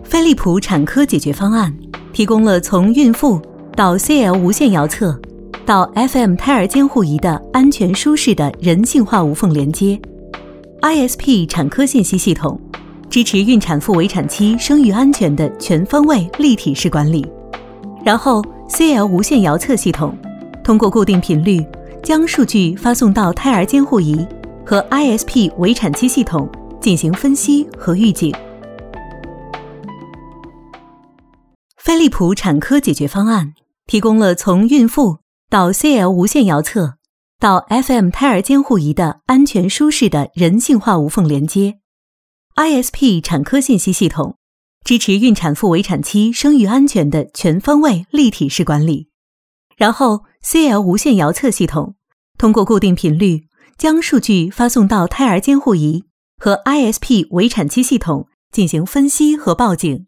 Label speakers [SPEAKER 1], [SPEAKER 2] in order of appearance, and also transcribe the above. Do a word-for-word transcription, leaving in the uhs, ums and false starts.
[SPEAKER 1] 飞利浦产科解决方案提供了从孕妇到 C L 无线遥测到 F M 胎儿监护仪的安全舒适的人性化无缝连接。 I S P 产科信息系统支持孕产妇围产期生育安全的全方位立体式管理。然后 C L 无线遥测系统通过固定频率将数据发送到胎儿监护仪和 I S P 围产期系统进行分析和预警。飞利浦产科解决方案提供了从孕妇到 C L 无线遥测到 F M 胎儿监护仪的安全舒适的人性化无缝连接。 I S P 产科信息系统支持孕产妇围产期生育安全的全方位立体式管理。然后 C L 无线遥测系统通过固定频率将数据发送到胎儿监护仪和 I S P 围产期系统进行分析和报警。